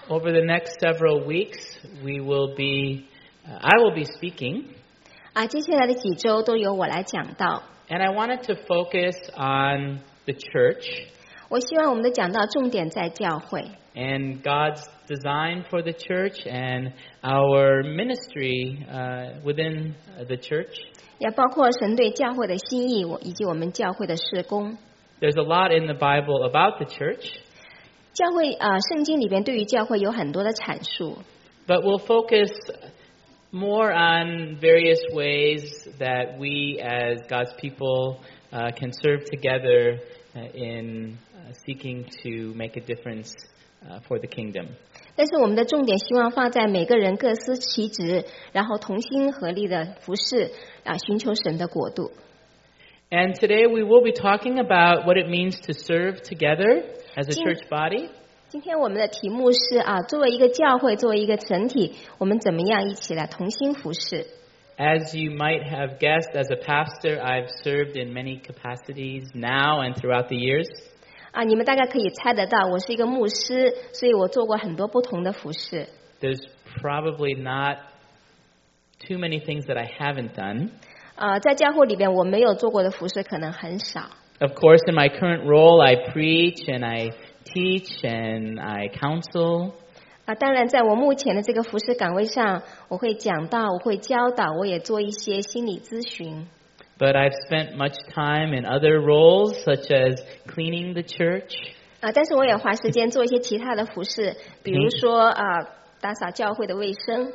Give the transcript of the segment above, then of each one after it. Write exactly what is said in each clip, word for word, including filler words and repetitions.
Over the next several weeks, we will be, uh, I will be speaking. 啊，接下来的几周都由我来讲道。 And I wanted to focus on the church. 我希望我们的讲道重点在教会。 And God's design for the church and our ministry uh, within the church. 也包括神对教会的心意，以及我们教会的事工。 There's a lot in the Bible about the church. 教会啊，圣经里边对于教会有很多的阐述。 But we'll focus more on various ways that we as God's people uh, can serve together in uh, seeking to make a difference uh, for the kingdom. 但是我们的重点希望放在每个人各司其职，然后同心合力的服侍啊，寻求神的国度。 And today we will be talking about what it means to serve together as a church body. 今天我们的题目是啊，作为一个教会，作为一个整体，我们怎么样一起来同心服侍？ As you might have guessed, as a pastor, I've served in many capacities now and throughout the years. 啊，你们大概可以猜得到，我是一个牧师，所以我做过很多不同的服侍。 There's probably not too many things that I haven't done. 啊，在教会里边我没有做过的服侍可能很少。 Of course, in my current role, I preach and I teach and I counsel. 啊，当然，在我目前的这个服侍岗位上，我会讲道，我会教导，我也做一些心理咨询。 But I've spent much time in other roles, such as cleaning the church. 啊，但是我也花时间做一些其他的服侍，比如说啊，打扫教会的卫生。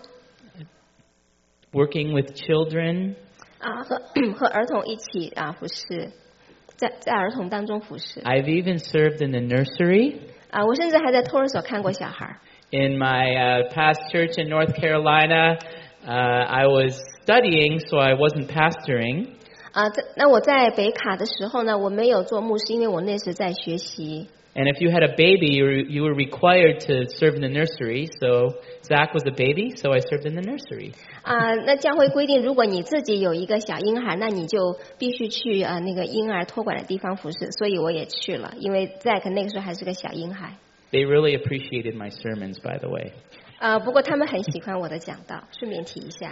Working with children. 啊，和和儿童一起啊服侍，在在儿童当中服侍。 I've even served in the nursery. 啊，我甚至还在托儿所看过小孩。 In my uh, past church in North Carolina, uh, I was studying, so I wasn't pastoring. 啊，那我在北卡的时候呢，我没有做牧师，因为我那时在学习。 And if you had a baby, you were, you were required to serve in the nursery. So Zach was a baby, so I served in the nursery. 啊，那教会规定，如果你自己有一个小婴孩，那你就必须去啊那个婴儿托管的地方服侍。所以我也去了，因为 Zach 那个时候还是个小婴孩。 They really appreciated my sermons, by the way. 啊，不过他们很喜欢我的讲道，顺便提一下。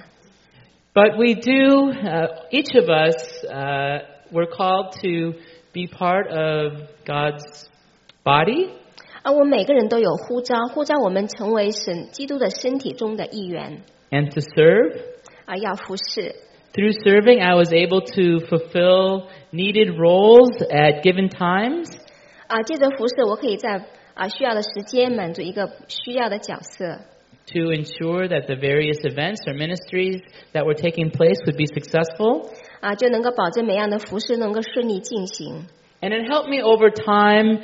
But we do, uh, each of us, uh, we're called to be part of God's body. 啊，我们每个人都有呼召，呼召我们成为神基督的身体中的一员。 And to serve. 啊，要服侍。 Through serving, I was able to fulfill needed roles at given times. 啊，借着服侍，我可以在啊需要的时间满足一个需要的角色。 To ensure that the various events or ministries that were taking place would be successful. 啊，就能够保证每样的服侍能够顺利进行。 And it helped me over time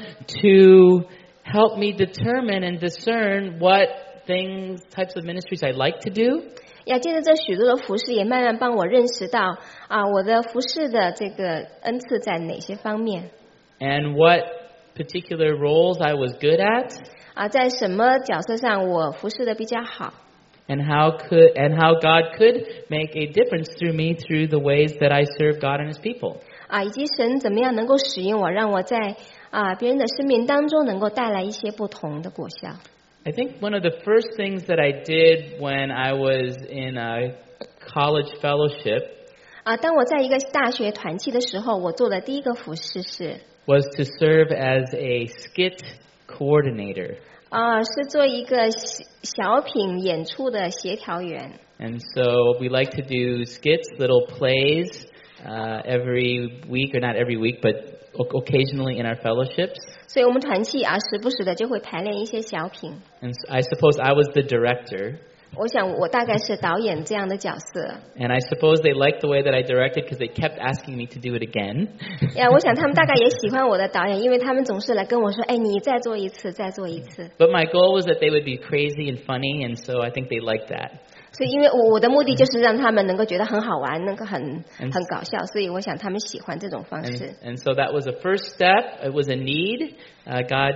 to help me determine and discern what things, types of ministries I like to do. 呀，借着这许多的服侍，也慢慢帮我认识到啊，我的服侍的这个恩赐在哪些方面。 And what particular roles I was good at. 啊，在什么角色上我服侍的比较好。 And how could and how God could make a difference through me through the ways that I serve God and His people. 啊，以及神怎么样能够使用我，让我在啊别人的生命当中能够带来一些不同的果效。 I think one of the first things that I did when I was in a college fellowship 啊，当我在一个大学团契的时候，我做的第一个服事是 was to serve as a skit coordinator. 啊，是做一个小品演出的协调员。 And so we like to do skits, little plays, uh, every week, or not every week, but occasionally in our fellowships. 所以我们团契啊，时不时的就会排练一些小品。 And I suppose I was the director. 我想我大概是导演这样的角色。 And I suppose they liked the way that I directed because they kept asking me to do it again. 呀，我想他们大概也喜欢我的导演，因为他们总是来跟我说：“哎，你再做一次，再做一次。” But my goal was that they would be crazy and funny, and so I think they liked that. 所以，因为我我的目的就是让他们能够觉得很好玩，能够很很搞笑，所以我想他们喜欢这种方式。 And, and so that was a first step. It was a need. Uh, God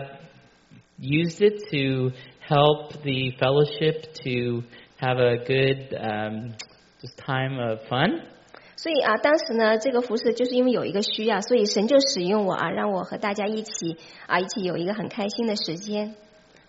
used it to help the fellowship to have a good um, just time of fun. 所以啊，当时呢，这个服事就是因为有一个需要，所以神就使用我啊，让我和大家一起啊，一起有一个很开心的时间。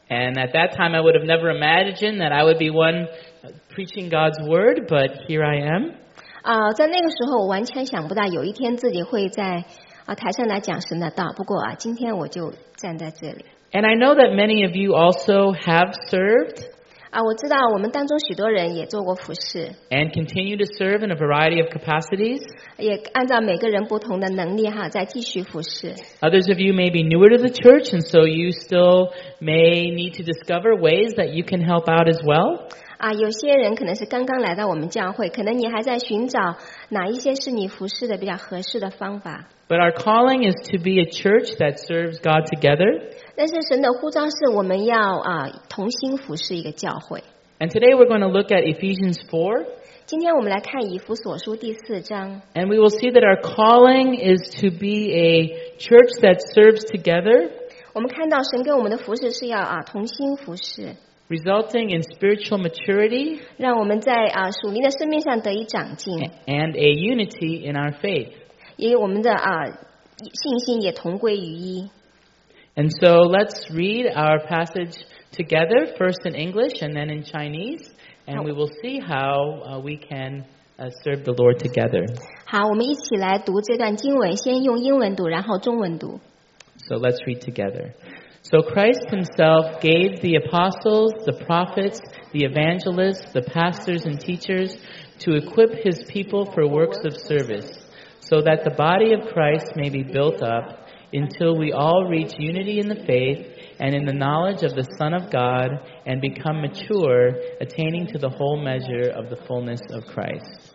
And at that time, I would have never imagined that I would be one preaching God's word, but here I am. 啊、在那个时候，我完全想不到有一天自己会在啊、台上来讲神的道。不过啊，今天我就站在这里。 And I know that many of you also have served 啊，我知道我们当中许多人也做过服侍， and continue to serve in a variety of capacities. 也按照每个人不同的能力哈，在继续服侍。 Others of you may be newer to the church, and so you still may need to discover ways that you can help out as well. 啊，有些人可能是刚刚来到我们教会，可能你还在寻找哪一些是你服侍的比较合适的方法。 But our calling is to be a church that serves God together. 但是神的呼召是我们要啊同心服侍一个教会。 And today we're going to look at Ephesians four, 今天我们来看以弗所书第四章， and we will see that our calling is to be a church that serves together, 我们看到神给我们的服侍是要啊同心服侍， resulting in spiritual maturity 让我们在啊属灵的生命上得以长进， and a unity in our faith. 也我们的啊信心也同归于一。 And so let's read our passage together, first in English and then in Chinese, and we will see how uh, we can uh, serve the Lord together. 好，我们一起来读这段经文，先用英文读，然后中文读。 So let's read together. So Christ himself gave the apostles, the prophets, the evangelists, the pastors and teachers to equip his people for works of service, so that the body of Christ may be built up until we all reach unity in the faith and in the knowledge of the Son of God and become mature, attaining to the whole measure of the fullness of Christ.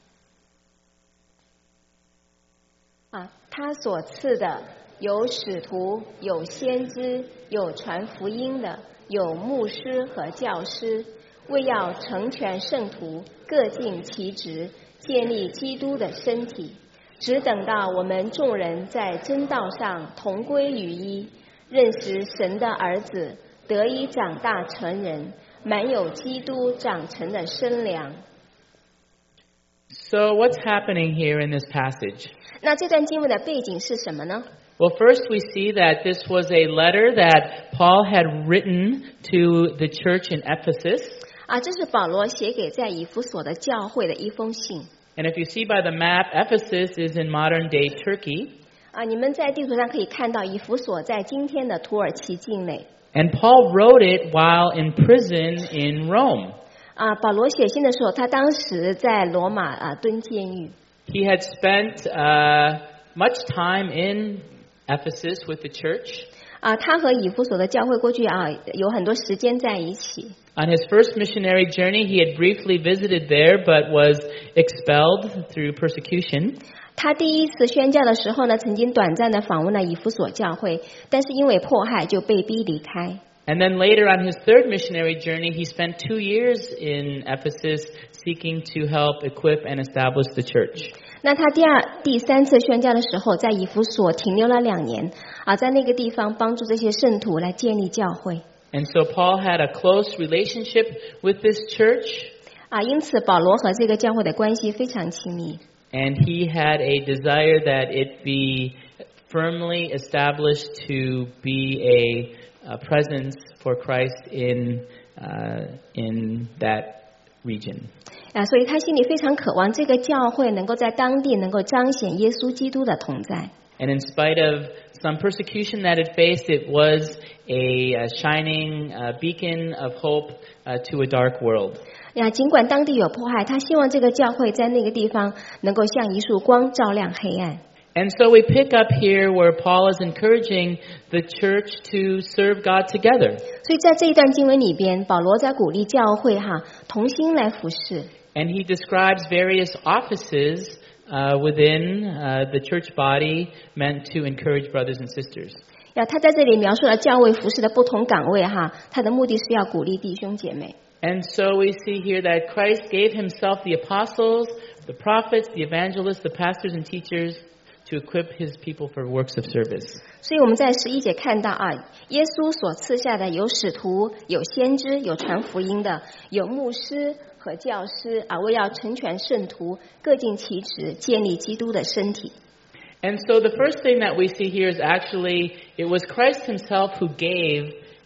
啊，他所赐的有使徒，有先知，有传福音的，有牧师和教师，为要成全圣徒，各尽其职，建立基督的身体。只等到我们众人在真道上同归于一，认识神的儿子，得以长大成人，满有基督长成的身量。 So what's happening here in this passage? 那这段经文的背景是什么呢？ Well, first we see that this was a letter that Paul had written to the church in Ephesus. 啊，这是保罗写给在以弗所的教会的一封信。 And if you see by the map, Ephesus is in modern-day Turkey. 啊，你们在地图上可以看到以弗所在今天的土耳其境内。 And Paul wrote it while in prison in Rome. 啊，保罗写信的时候，他当时在罗马啊蹲监狱。 He had spent uh, much time in Ephesus with the church. 啊，他和以弗所的教会过去啊有很多时间在一起。 On his first missionary journey, he had briefly visited there, but was expelled through persecution. 他第一次宣教的时候呢，曾经短暂的访问了以弗所教会，但是因为迫害就被逼离开。 And then later on his third missionary journey, he spent two years in Ephesus seeking to help equip and establish the church. 那他第二、第三次宣教的时候，在以弗所停留了两年啊，在那个地方帮助这些圣徒来建立教会。 And so Paul had a close relationship with this church, 啊，因此保罗和这个教会的关系非常亲密。 and he had a desire that it be firmly established to be a, a presence for Christ in uh, in that region. 啊，所以他心里非常渴望这个教会能够在当地能够彰显耶稣基督的同在。 And in spite of some persecution that it faced, it was a, a shining uh, beacon of hope uh, to a dark world. 呀，尽管当地有迫害，他希望这个教会在那个地方能够像一束光照亮黑暗。 And so we pick up here where Paul is encouraging the church to serve God together. 所以在这一段经文里边，保罗在鼓励教会哈同心来服侍。 And he describes various offices uh, within uh, the church body meant to encourage brothers and sisters. 呀，他在这里描述了教会服侍的不同岗位哈，他的目的是要鼓励弟兄姐妹。 And so we see here that Christ gave himself the apostles, the prophets, the evangelists, the pastors and teachers to equip his people for works of service. 所以我们在十一节看到啊，耶稣所赐下的有使徒、有先知、有传福音的、有牧师和教师啊，为要成全圣徒，各尽其职，建立基督的身体。 And so the first thing that we see here is actually it was Christ himself who gave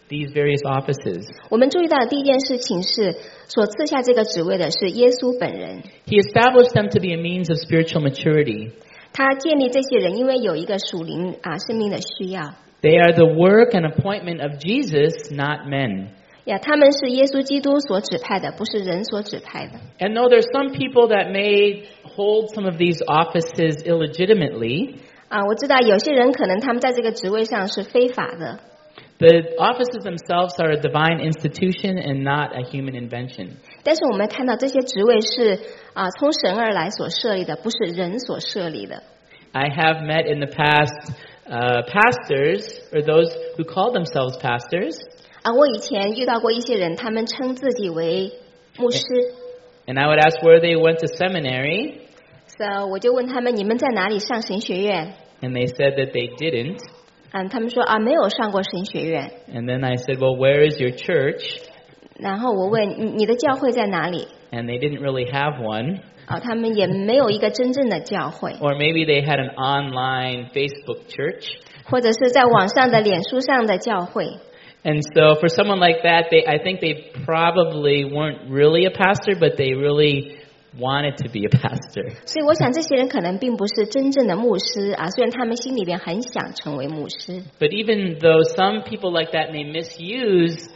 these various offices. 我们注意到的第一件事情是，所赐下这个职位的是耶稣本人。 He established them to be a means of spiritual maturity. 他建立这些人，因为有一个属灵啊生命的需要。 They are the work and appointment of Jesus, not men. 呀，他们是耶稣基督所指派的，不是人所指派的。 And though there's some people that may hold some of these offices illegitimately, 啊，我知道有些人可能他们在这个职位上是非法的。 the offices themselves are a divine institution and not a human invention. 但是我们看到这些职位是啊从神而来所设立的，不是人所设立的。 I have met in the past uh, pastors, or those who call themselves pastors, 啊，我以前遇到过一些人，他们称自己为牧师， and I would ask where they went to seminary, so 我就问他们，你们在哪里上神学院？ and they said that they didn't. 嗯，他们说啊，没有上过神学院。 And then I said, well, where is your church? 然后我问你你的教会在哪里？ And they didn't really have one. 啊，他们也没有一个真正的教会， Or maybe they had an online Facebook church. 或者是在网上的脸书上的教会。 And so for someone like that, they, I think they probably weren't really a pastor, but they really wanted to be a pastor. 所以我想这些人可能并不是真正的牧师啊，虽然他们心里边很想成为牧师。 But even though some people like that may misuse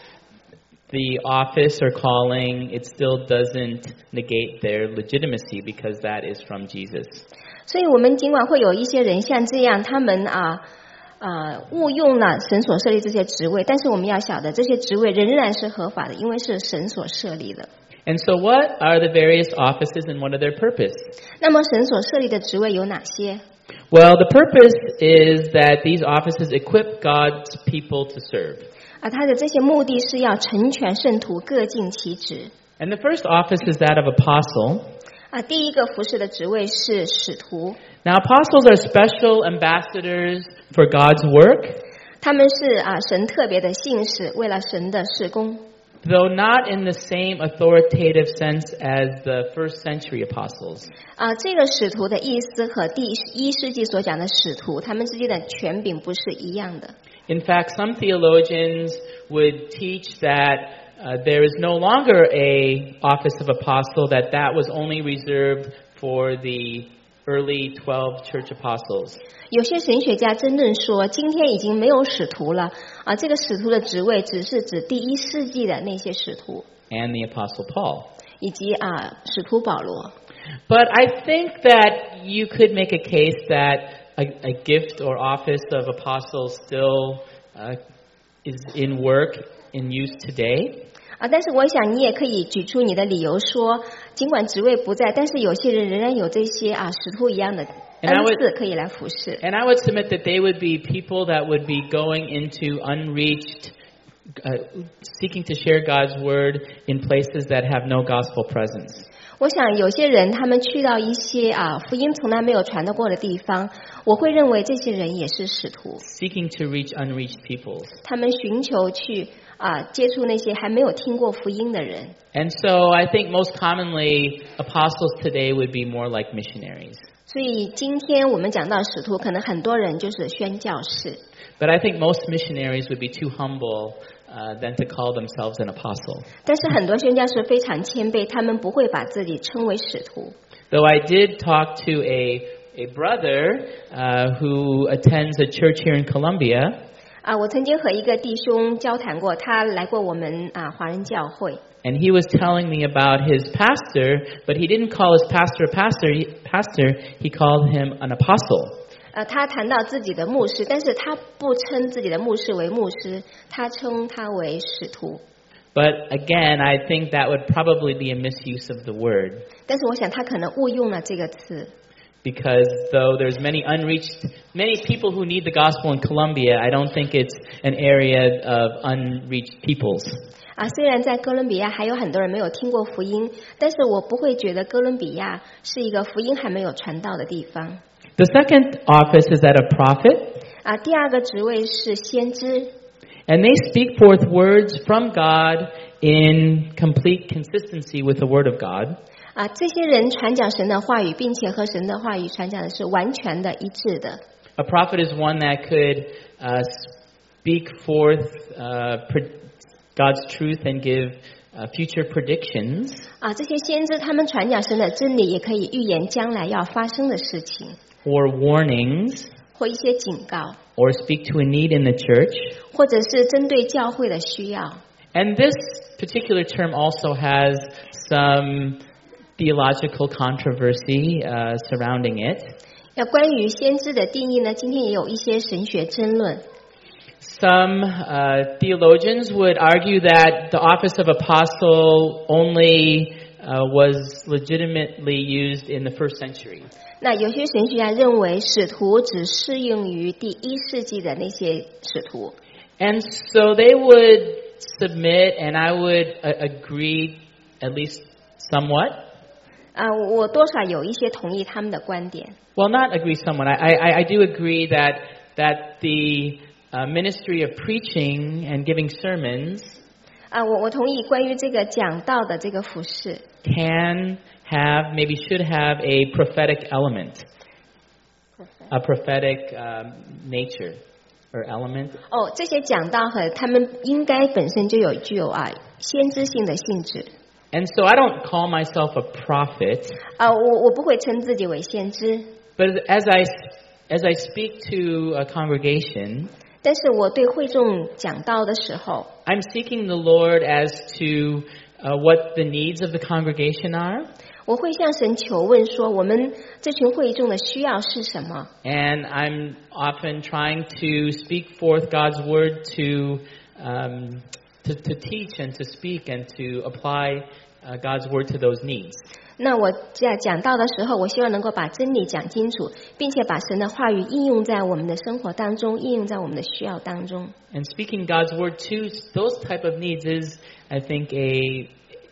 the office or calling, it still doesn't negate their legitimacy because that is from Jesus. 所以我们尽管会有一些人像这样，他们啊啊误用了神所设立这些职位，但是我们要晓得这些职位仍然是合法的，因为是神所设立的。 And so what are the various offices and what are their purpose? 那么神所设立的职位有哪些？ Well, the purpose is that these offices equip God's people to serve. 啊，他的这些目的是要成全圣徒，各尽其职。 And the first office is that of apostle. 啊，第一个服侍的职位是使徒。 Now, apostles are special ambassadors for God's work, 他们是啊神特别的信使，为了神的事工。 though not in the same authoritative sense as the first century apostles. 啊，这个使徒的意思和第一世纪所讲的使徒，他们之间的权柄不是一样的。 In fact, some theologians would teach that uh, there is no longer a office of apostle, that that was only reserved for the early twelve church apostles. 有些神学家真正说，今天已经没有使徒了啊，这个使徒的职位只是指第一世纪的那些使徒， And the apostle Paul. 以及啊使徒保罗。 But I think that you could make a case that a, a gift or office of apostle still uh, is in work, in use today. 啊，但是我想你也可以举出你的理由说，尽管职位不在，但是有些人仍然有这些啊使徒一样的 And I 恩 would- 赐可以来服侍。 And I would submit that they would be people that would be going into unreached, uh, seeking to share God's word in places that have no gospel presence. 我想有些人他们去到一些啊福音从来没有传得过的地方，我会认为这些人也是使徒， Seeking to reach unreached peoples. 他们寻求去啊接触那些还没有听过福音的人。 And so I think most commonly apostles today would be more like missionaries. 所以今天我们讲到使徒，可能很多人就是宣教士， But I think most missionaries would be too humble uh, than to call themselves an apostle. 但是很多宣教士非常谦卑，他们不会把自己称为使徒。 Though I did talk to a, a brother uh, who attends a church here in Columbia, 啊，我曾经和一个弟兄交谈过，他来过我们啊华人教会。 and he was telling me about his pastor, but he didn't call his pastor a pastor, he, pastor, he called him an apostle. 呃，他谈到自己的牧师，但是他不称自己的牧师为牧师，他称他为使徒。 But again, I think that would probably be a misuse of the word. 但是我想他可能误用了这个词， Because though there's many unreached, many people who need the gospel in Columbia, I don't think it's an area of unreached peoples. 啊，虽然在哥伦比亚还有很多人没有听过福音，但是我不会觉得哥伦比亚是一个福音还没有传到的地方。 The second office is that of prophet, 啊，第二个职位是先知， and they speak forth words from God in complete consistency with the word of God. 啊，这些人传讲神的话语，并且和神的话语传讲的是完全的一致的。 A prophet is one that could uh, speak forth uh, pre- God's truth and give uh, future predictions. 啊，这些先知他们传讲神的真理，也可以预言将来要发生的事情， or warnings, 或一些警告， or speak to a need in the church. 或者是针对教会的需要。 And this particular term also has some theological controversy uh, surrounding it. 那关于先知的定义呢，今天也有一些神学争论。 Some uh, theologians would argue that the office of apostle only uh, was legitimately used in the first century. 那有些神学家认为，使徒只适用于第一世纪的那些使徒。 And so they would submit, and I would uh, agree at least somewhat. 啊，我多少有一些同意他们的观点。 Well, not agree somewhat. I, I, I do agree that that the uh, ministry of preaching and giving sermons 啊，我我同意关于这个讲道的这个服饰。 can have, maybe should have a prophetic element, a prophetic um, nature or element. 哦，这些讲道和他们应该本身就有具有啊先知性的性质。 And so I don't call myself a prophet, 啊，我我不会称自己为先知， but as I as I speak to a congregation, 但是我对会众讲道的时候， I'm seeking the Lord as to uh, what the needs of the congregation are. 我会向神求问说，我们这群会众的需要是什么？ And I'm often trying to speak forth God's word to um, to, to teach and to speak and to apply uh, God's word to those needs. 那我在讲道的时候，我希望能够把真理讲清楚，并且把神的话语应用在我们的生活当中，应用在我们的需要当中。 And speaking God's word to those type of needs is, I think, a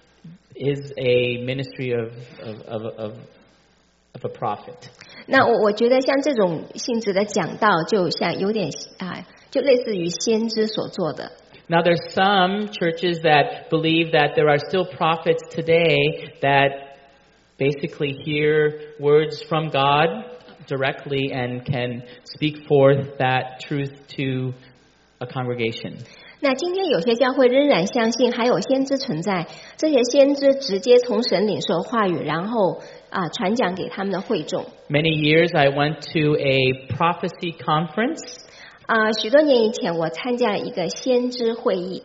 is a ministry of of of, of, of a prophet. 那我我觉得像这种性质的讲道，就像有点啊，就类似于先知所做的。 Now, there's some churches that believe that there are still prophets today that basically hear words from God directly and can speak forth that truth to a congregation. 那今天有些教会仍然相信还有先知存在，这些先知直接从神领受话语，然后啊传讲给他们的会众。 Many years I went to a prophecy conference. 啊，许多年以前我参加了一个先知会议。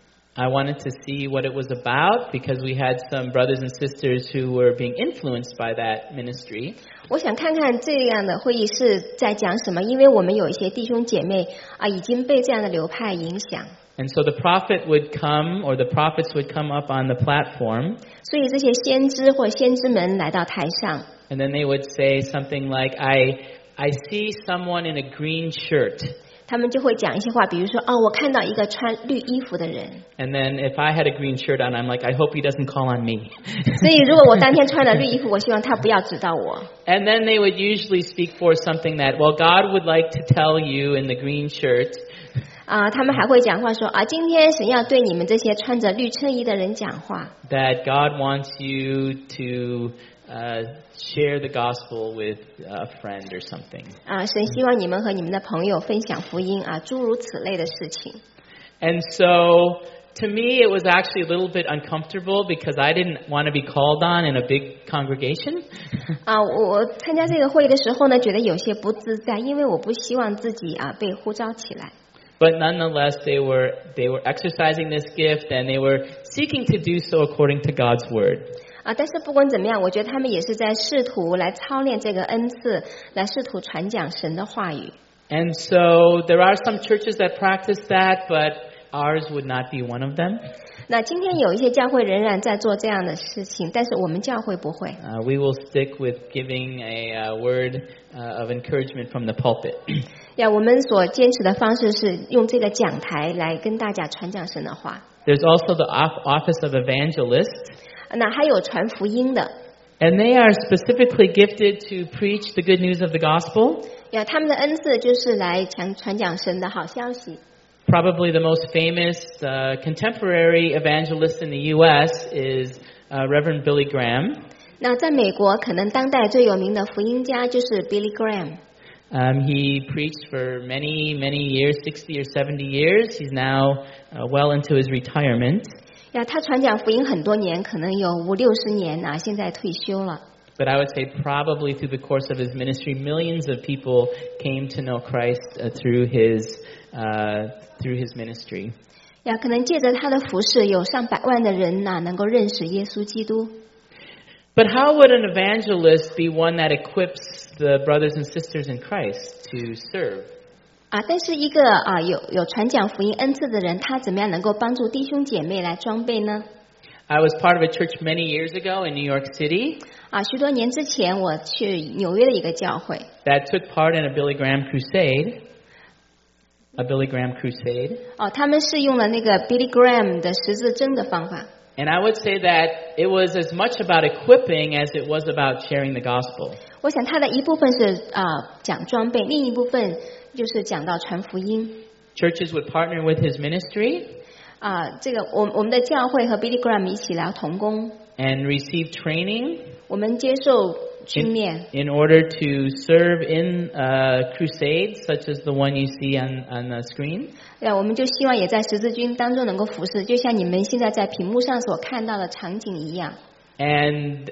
I wanted to see what it was about because we had some brothers and sisters who were being influenced by that ministry. 我想看看这样的会议是在讲什么，因为我们有一些弟兄姐妹啊已经被这样的流派影响， And so the prophet would come, or the prophets would come up on the platform, 所以这些先知或先知们来到台上， and then they would say something like, I, I see someone in a green shirt. 他们就会讲一些话，比如说哦，我看到一个穿绿衣服的人， And then if I had a green shirt on, I'm like, I hope he doesn't call on me. 所以如果我当天穿了绿衣服，我希望他不要指到我。 And then they would usually speak for something that, well, God would like to tell you in the green shirt 啊，他们还会讲话说啊，今天神要对你们这些穿着绿衬衣的人讲话， that God wants you to uh, share the gospel with a friend or something. 啊，神希望你们和你们的朋友分享福音啊，诸如此类的事情。 And so to me, it was actually a little bit uncomfortable because I didn't want to be called on in a big congregation. 啊，我我参加这个会议的时候呢，觉得有些不自在，因为我不希望自己啊被呼召起来。 But nonetheless, they were they were exercising this gift and they were seeking to do so according to God's word. 啊，但是不管怎么样，我觉得他们也是在试图来操练这个恩赐，来试图传讲神的话语。 And so there are some churches that practice that, but ours would not be one of them. 那今天有一些教会仍然在做这样的事情，但是我们教会不会。 Uh, we will stick with giving a uh, word uh, of encouragement from the pulpit. 呀，我们所坚持的方式是用这个讲台来跟大家传讲神的话。 There's also the off- office of evangelist, 那还有传福音的， and they are specifically gifted to preach the good news of the gospel. 呀，他们的恩赐就是来传传讲神的好消息。 Probably the most famous uh, contemporary evangelist in the U S is uh, Reverend Billy Graham. 那在美国，可能当代最有名的福音家就是 Billy Graham。 Um, he preached for many, many years, sixty or seventy years. He's now uh, well into his retirement. 呀，他传讲福音很多年，可能有五六十年啊，现在退休了。 But I would say probably through the course of his ministry, millions of people came to know Christ uh, through his uh, through his ministry. 呀，可能借着他的服事，有上百万的人呐、啊，能够认识耶稣基督。 But how would an evangelist be one that equips the brothers and sisters in Christ to serve? 啊，但是一个啊有有传讲福音恩赐的人，他怎么样能够帮助弟兄姐妹来装备呢？ I was part of a church many years ago in New York City. 啊，许多年之前，我去纽约的一个教会 that took part in a Billy Graham crusade. A Billy Graham crusade. 哦，他们是用了那个 Billy Graham 的十字针的方法。 And I would say that it was as much about equipping as it was about sharing the gospel. 我想他的一部分是啊讲装备，另一部分就是讲到传福音。 Churches would partner with his ministry. 啊，这个我我们的教会和 Billy Graham 一起来同工。 And receive training. 我们接受训练。 In, in order to serve in uh, crusades such as the one you see on on the screen. 对，我们就希望也在十字军当中能够服侍，就像你们现在在屏幕上所看到的场景一样。 And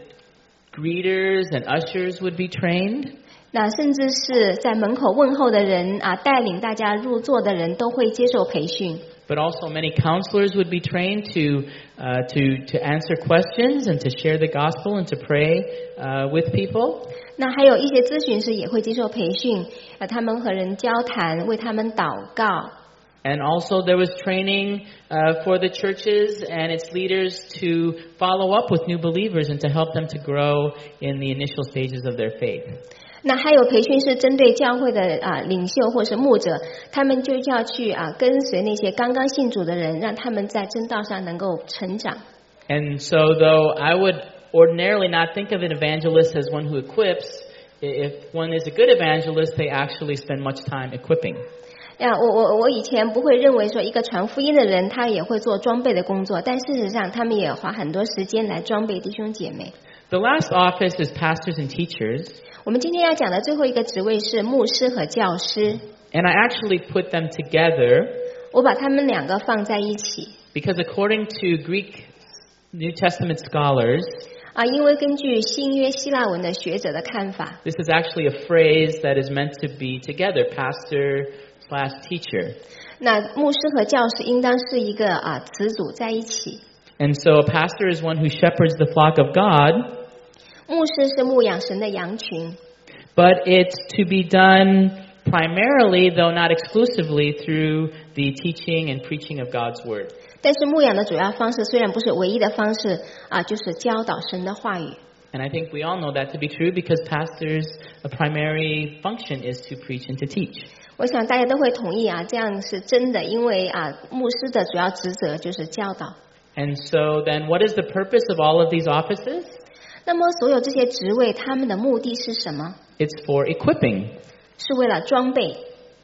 greeters and ushers would be trained. 那甚至是在门口问候的人啊，带领大家入座的人都会接受培训。 But also many counselors would be trained to uh, to to answer questions and to share the gospel and to pray uh, with people. 那还有一些咨询师也会接受培训，呃，他们和人交谈，为他们祷告。 And also there was training uh, for the churches and its leaders to follow up with new believers and to help them to grow in the initial stages of their faith. 那还有培训是针对教会的啊领袖或是牧者，他们就要去啊跟随那些刚刚信主的人，让他们在真道上能够成长。 And so though I would ordinarily not think of an evangelist as one who equips, if one is a good evangelist, they actually spend much time equipping. 呀，我我我以前不会认为说一个传福音的人他也会做装备的工作，但事实上他们也花很多时间来装备弟兄姐妹。 The last office is pastors and teachers. 我们今天要讲的最后一个职位是牧师和教师。 And I actually put them together. 我把他们两个放在一起。 Because according to Greek New Testament scholars, 啊，因为根据新约希腊文的学者的看法 this is actually a phrase that is meant to be together, pastor slash teacher. 那牧师和教师应当是一个啊词组在一起。 And so a pastor is one who shepherds the flock of God. 牧师是牧养神的羊群。 But it's to be done primarily, though not exclusively, through the teaching and preaching of God's word. 但是牧养的主要方式虽然不是唯一的方式啊，就是教导神的话语。 And I think we all know that to be true because pastors' a primary function is to preach and to teach. 我想大家都会同意啊，这样是真的，因为啊，牧师的主要职责就是教导。 And so then what is the purpose of all of these offices? 那么所有这些职位，他们的目的是什么？ It's for equipping. 是为了装备。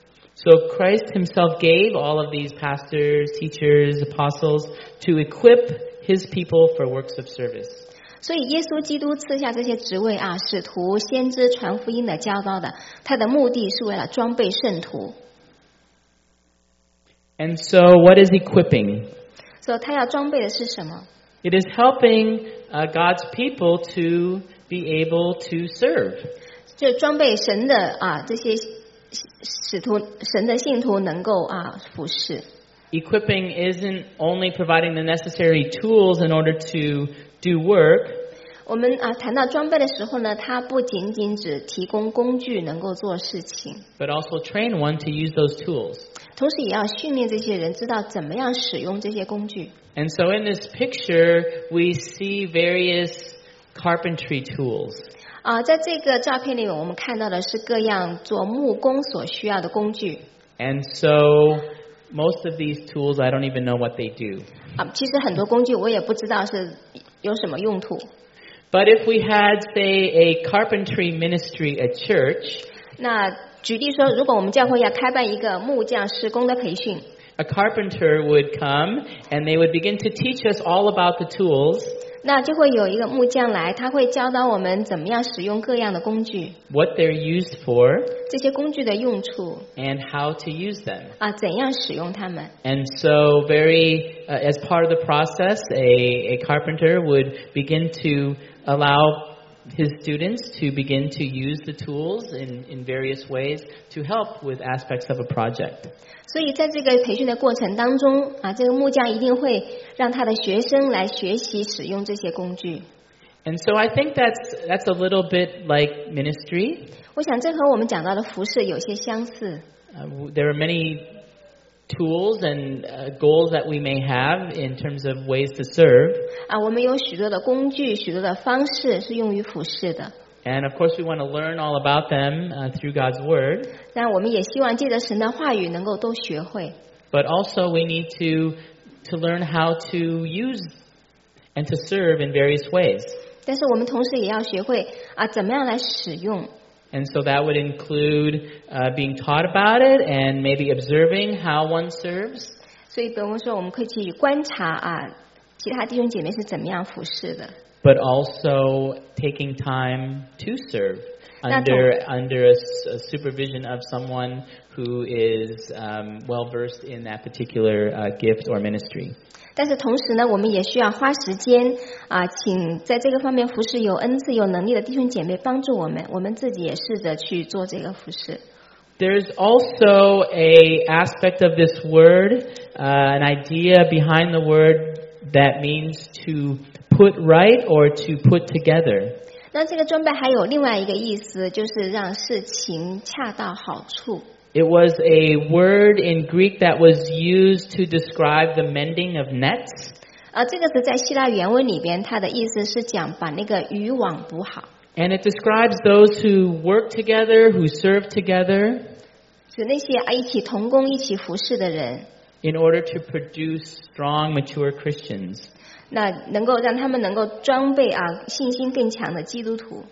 So Christ himself gave all of these pastors, teachers, apostles to equip his people for works of service. 所以耶稣基督赐下这些职位啊，使徒、先知、传福音的教导的，他的目的是为了装备圣徒。 And so what is equipping? 所以他要装备的是什么？ It is helping uh, God's people to be able to serve. 就装备神的啊这些使徒、神的信徒能够啊服侍。 Equipping isn't only providing the necessary tools in order to do work. 我们啊谈到装备的时候呢，它不仅仅只提供工具能够做事情， But also train one to use those tools. 同时也要训练这些人知道怎么样使用这些工具。 And so in this picture, we see various carpentry tools. 啊，在这个照片里面，我们看到的是各样做木工所需要的工具。 And so most of these tools, I don't even know what they do. 啊，其实很多工具我也不知道是有什么用途。 But if we had, say, a carpentry ministry at church, 那举例说，如果我们教会要开办一个木匠施工的培训， a carpenter would come and they would begin to teach us all about the tools. 那就会有一个木匠来，他会教导我们怎么样使用各样的工具， what they're used for, 这些工具的用处 and how to use them. 啊，怎样使用它们。 And so very, uh, as part of the process, a, a carpenter would begin to allow his students to begin to use the tools in, in various ways to help with aspects of a project. 所以在这个培训的过程当中啊，这个木匠一定会让他的学生来学习使用这些工具。 And so I think that's, that's a little bit like ministry. 我想这和我们讲到的服事有些相似。 Uh, w- there are many tools and uh, goals that we may have in terms of ways to serve. 啊，我们有许多的工具，许多的方式是用于服事的。 And of course we want to learn all about them uh, through God's Word. 但我们也希望借着神的话语能够都学会。 But also we need to, to learn how to use and to serve in various ways. 但是我们同时也要学会啊，怎么样来使用。 And so that would include uh, being taught about it and maybe observing how one serves. 所以，比如说，我们可以去观察啊，其他弟兄姐妹是怎么样服侍的。 But also taking time to serve That's under under a, s- a supervision of someone who is um, well versed in that particular uh, gift or ministry. 但是同时呢，我们也需要花时间啊，请在这个方面服侍有恩赐、有能力的弟兄姐妹帮助我们，我们自己也试着去做这个服侍。 There's also a aspect of this word, uh, an idea behind the word that means to put right or to put together. 那这个装备还有另外一个意思，就是让事情恰到好处。 It was a word in Greek that was used to describe the mending of nets. 啊，这个是在希腊原文里边，它的意思是讲把那个渔网补好， And it describes those who work together, who serve together 指那些啊一起同工、一起服侍的人， in order to produce strong, mature Christians. 那能够让他们能够装备啊信心更强的基督徒。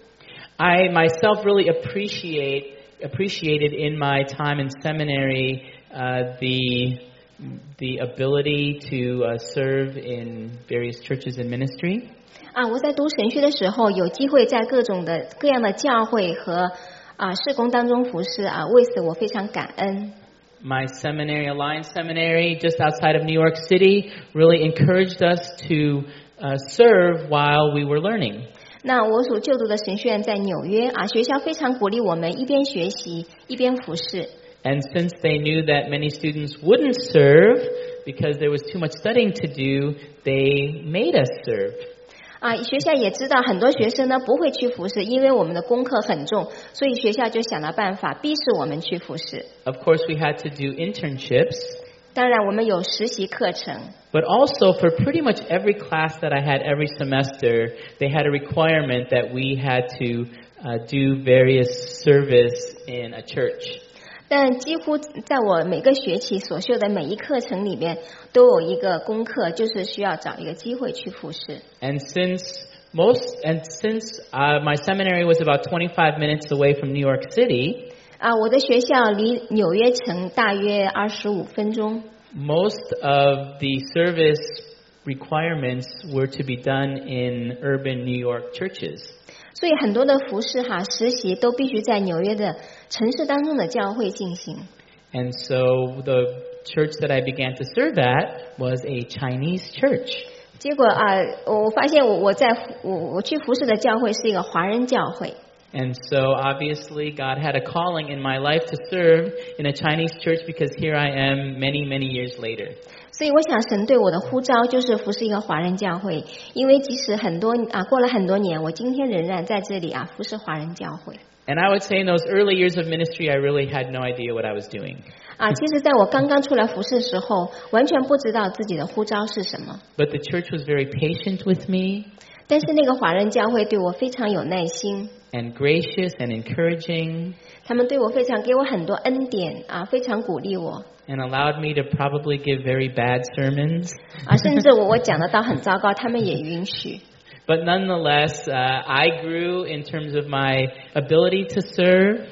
I myself really appreciate appreciated in my time in seminary uh, the the ability to uh, serve in various churches and ministry. 啊，我在读神学的时候，有机会在各种的各样的教会和啊事工当中服侍啊，为此我非常感恩。 My seminary, Alliance Seminary, just outside of New York City, really encouraged us to uh, serve while we were learning. 那我所就读的神学院在纽约啊，学校非常鼓励我们一边学习一边服侍。 And since they knew that many students wouldn't serve because there was too much studying to do, they made us serve. 啊，学校也知道很多学生呢不会去服侍，因为我们的功课很重，所以学校就想了办法逼使我们去服侍。 Of course, we had to do internships, 当然，我们有实习课程， but also for pretty much every class that I had every semester, they had a requirement that we had to uh, do various service in a church. 但几乎在我每个学期所修的每一课程里面，都有一个功课，就是需要找一个机会去服侍。 And since most, and since uh, my seminary was about twenty-five minutes away from New York City, 啊，我的学校离纽约城大约二十五分钟。 most of the service requirements were to be done in urban New York churches. 所以很多的服侍哈实习都必须在纽约的城市当中的教会进行。 And so the church that I began to serve at was a Chinese church. 结果啊，我发现我我在我我去服侍的教会是一个华人教会。 And so obviously God had a calling in my life to serve in a Chinese church because here I am many, many years later. 所以我想神对我的呼召就是服侍一个华人教会，因为即使很多啊过了很多年，我今天仍然在这里啊服侍华人教会。 And I would say in those early years of ministry, I really had no idea what I was doing. 啊，其实在我刚刚出来服侍的时候，完全不知道自己的呼召是什么。 But the church was very patient with me 但是那个华人教会对我非常有耐心， and gracious and encouraging 他们对我非常给我很多恩典啊，非常鼓励我 and allowed me to probably give very bad sermons. 啊，甚至我我讲的道很糟糕，他们也允许。 But nonetheless, uh, I grew in terms of my ability to serve.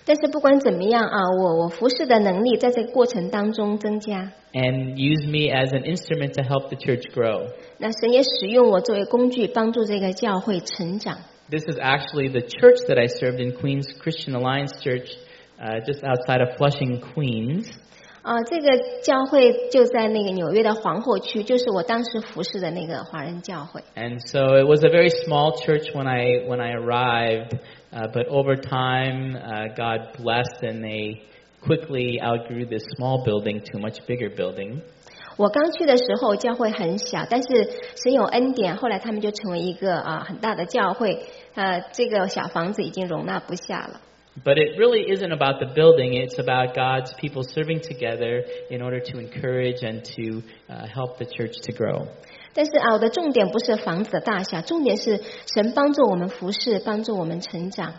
但是不管怎么样啊，我我服侍的能力在这个过程当中增加。 And use me as an instrument to help the church grow. 那神也使用我作为工具，帮助这个教会成长。 This is actually the church that I served in, Queens Christian Alliance Church, uh, just outside of Flushing, Queens. 啊，这个教会就在那个纽约的皇后区，就是我当时服侍的那个华人教会。 And so it was a very small church when I when I arrived, uh, but over time, uh, God blessed, and they quickly outgrew this small building to a much bigger building. 我刚去的时候，教会很小，但是神有恩典，后来他们就成为一个啊很大的教会。呃，这个小房子已经容纳不下了。 But it really isn't about the building. It's about God's people serving together in order to encourage and to uh, help the church to grow. 但是啊，我的重点不是房子的大小，重点是神帮助我们服侍，帮助我们成长。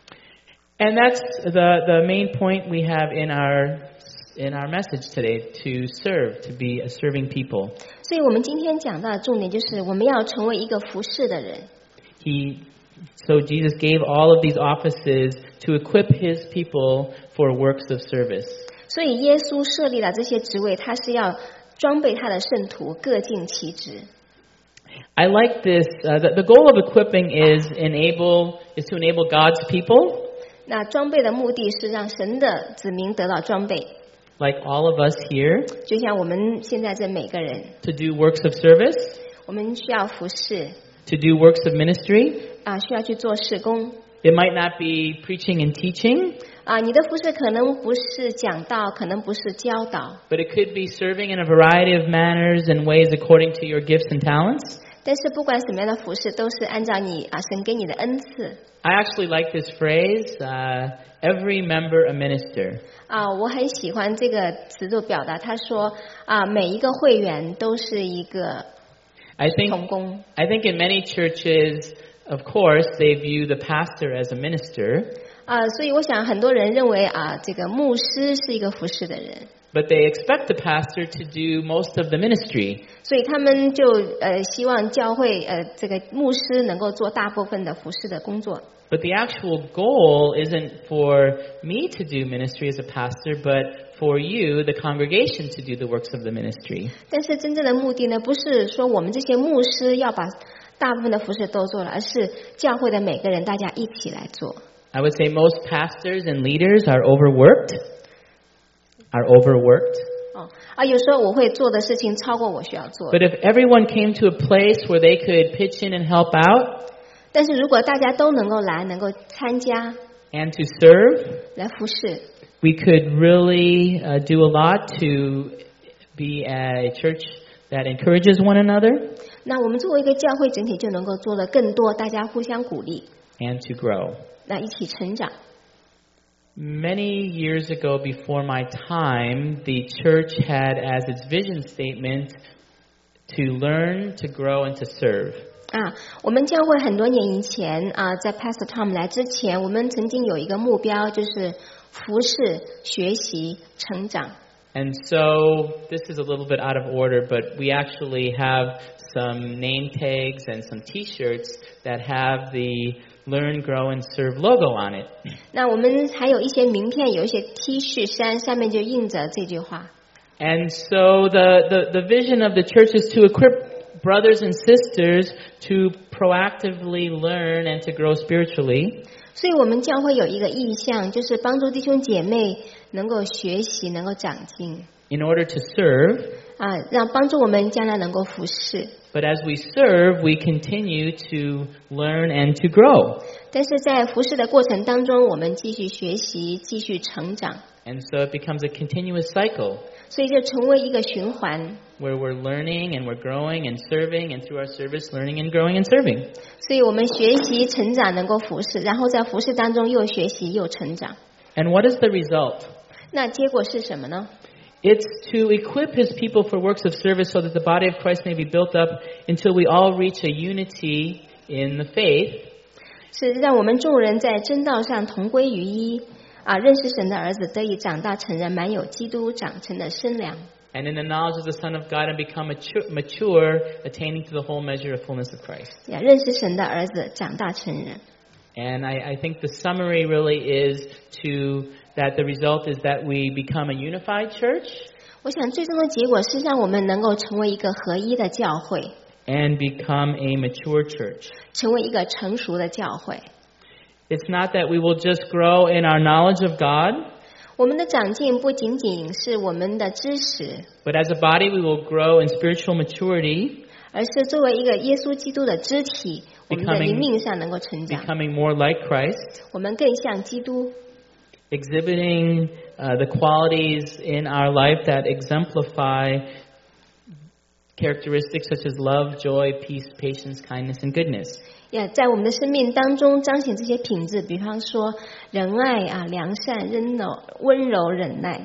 And that's the the main point we have in our in our message today, to serve, to be a serving people. 所以我们今天讲到的重点就是我们要成为一个服侍的人。 He so Jesus gave all of these offices to equip his people for works of service. 所以耶稣设立了这些职位，他是要装备他的圣徒，各尽其职。 I like this. Uh, the, the goal of equipping is enable is to enable God's people. 那装备的目的是让神的子民得到装备， Like all of us here, 就像我们现在这每个人， to do works of service, 我们需要服侍 to do works of ministry. 啊，需要去做事工 It might not be preaching and teaching, 啊。你的服侍可能不是讲道，可能不是教导， but it could be serving in a variety of manners and ways according to your gifts and talents. 但是不管什么样的服侍，都是按照你啊神给你的恩赐 I actually like this phrase, uh, every member a minister. 啊。我很喜欢这个词的表达，他说啊，每一个会员都是一个 I think 同工。 I think in many churches, of course, they view the pastor as a minister, 啊，所以我想很多人认为啊，这个牧师是一个服侍的人， but they expect the pastor to do most of the ministry. 所以他们就呃希望教会呃这个牧师能够做大部分的服侍的工作。 But the actual goal isn't for me to do ministry as a pastor, but for you, the congregation, to do the works of the ministry. 但是真正的目的呢，不是说我们这些牧师要把大部分的服侍都做了，而是教会的每个人大家一起来做。 I would say most pastors and leaders are overworked. Are overworked. 哦啊，有时候我会做的事情超过我需要做， But if everyone came to a place where they could pitch in and help out 但是如果大家都能够来，能够参加 and to serve, 来服侍， we could really uh, do a lot to be a church that encourages one another 那我们作为一个教会整体就能够做得更多，大家互相鼓励， and to grow. 那一起成长。 Many years ago, before my time, the church had as its vision statement to learn, to grow, and to serve. 啊，我们教会很多年以前啊，在 Pastor Tom 来之前，我们曾经有一个目标，就是服侍、学习、成长。 And so this is a little bit out of order, but we actually have some name tags and some T-shirts that have the Learn, Grow, and Serve logo on it. 那我们还有一些名片，有一些 T 恤衫，上面就印着这句话。 And so the, the, the vision of the church is to equip brothers and sisters to proactively learn and to grow spiritually. 所以我们教会有一个意向，就是帮助弟兄姐妹能够学习，能够长进， In order to serve, 啊，让帮助我们将来能够服侍。 but as we serve, we continue to learn and to grow. 但是在服侍的过程当中，我们继续学习，继续成长， And so it becomes a continuous cycle 所以就成为一个循环。 where we're learning and we're growing and serving, and through our service, learning and growing and serving. 所以我们学习、成长，能够服侍，然后在服侍当中又学习又成长。 And what is the result? 那结果是什么呢？ It's to equip his people for works of service so that the body of Christ may be built up until we all reach a unity in the faith, 是让我们众人在真道上同归于一，啊，认识神的儿子，得以长大成人，满有基督长成的身量。 and in the knowledge of the Son of God, and become mature, mature, attaining to the whole measure of fullness of Christ. 呀，认识神的儿子，长大成人。 And I, I think the summary really is to that the result is that we become a unified church. 我想最终的结果是让我们能够成为一个合一的教会， And become a mature church. 成为一个成熟的教会。 It's not that we will just grow in our knowledge of God, 我们的长进不仅仅是我们的知识， but as a body we will grow in spiritual maturity, 而是作为一个耶稣基督的肢体，我们的灵命上能够成长， becoming more like Christ, 我们更像基督， exhibiting uh, the qualities in our life that exemplify characteristics such as love, joy, peace, patience, kindness, and goodness. 也在我们的生命当中彰显这些品质，比方说仁爱啊、良善、温柔、温柔、忍耐。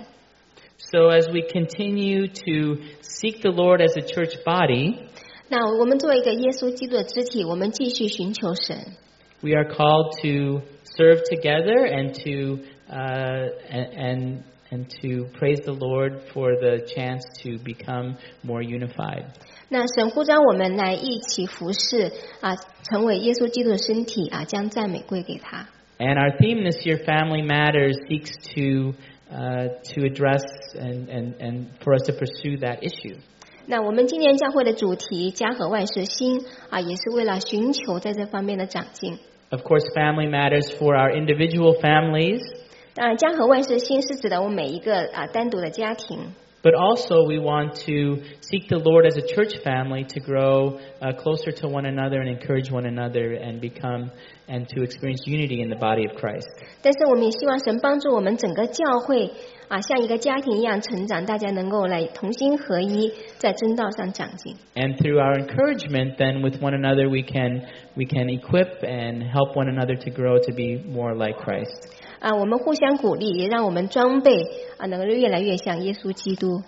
So as we continue to seek the Lord as a church body, 那我们作为一个耶稣基督的肢体，我们继续寻求神。 we are called to serve together and to uh, and, and and to praise the Lord for the chance to become more unified. 那神呼召我们来一起服侍啊，成为耶稣基督的身体啊，将赞美归给他。 And our theme this year, Family Matters, seeks to uh, to address and, and, and for us to pursue that issue. 那我们今年教会的主题家和万事兴啊，也是为了寻求在这方面的长进。 Of course, family matters for our individual families, 当然，家和万事兴是指的我们每一个啊单独的家庭。 but also we want to seek the Lord as a church family to grow uh, closer to one another and encourage one another and become and to experience unity in the body of Christ. 但是我们也希望神帮助我们整个教会啊，像一个家庭一样成长，大家能够来同心合一，在真道上长进。 And through our encouragement, then with one another, we can we can equip and help one another to grow to be more like Christ. 啊，我们互相鼓励，也让我们装备啊，能够越来越像耶稣基督。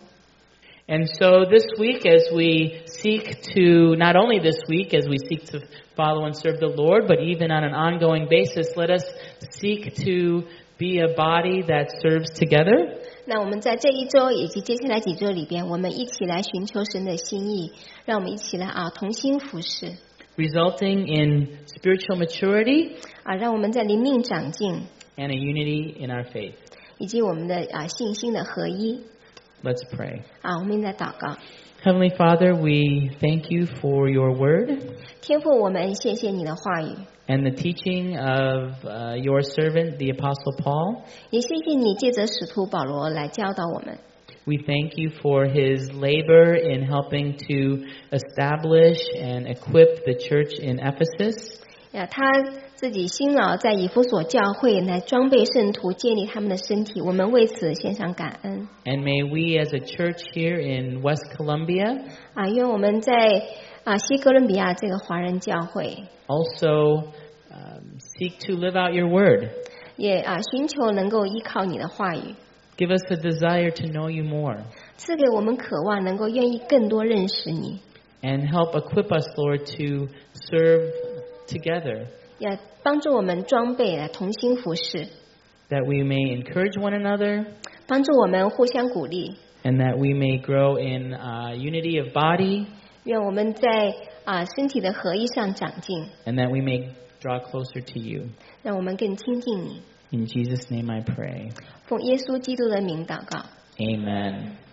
And so this week, as we seek to, not only this week, as we seek to follow and serve the Lord, but even on an ongoing basis, let us seek to be a body that serves together. 那我们在这一周以及接下来几周里边，我们一起来寻求神的心意，让我们一起来啊同心服侍， Resulting in spiritual maturity 啊，让我们在灵命长进， and a unity in our faith. 以及我们的啊信心的合一。 Let's pray. 啊，我们来祷告。 Heavenly Father, we thank you for your word 天父，我们谢谢你的话语， and the teaching of uh, your servant, the Apostle Paul. 也谢谢你借着使徒保罗来教导我们。 We thank you for his labor in helping to establish and equip the church in Ephesus. 呀，他自己辛劳在以弗所教会来装备圣徒，建立他们的身体，我们为此献上感恩。 And may we as a church here in West Columbia 啊，愿我们在啊西哥伦比亚这个华人教会， also um, seek to live out your word. 也啊寻求能够依靠你的话语， Give us a desire to know you more 赐给我们渴望能够愿意更多认识你， and help equip us, Lord, to serve together, 也帮助我们装备来同心服侍， that we may encourage one another 帮助我们互相鼓励， and that we may grow in uh, unity of body 愿我们在啊身体的合一上长进， and that we may draw closer to you. 让我们更亲近你。 In Jesus' name I pray. 奉耶稣基督的名祷告。 Amen.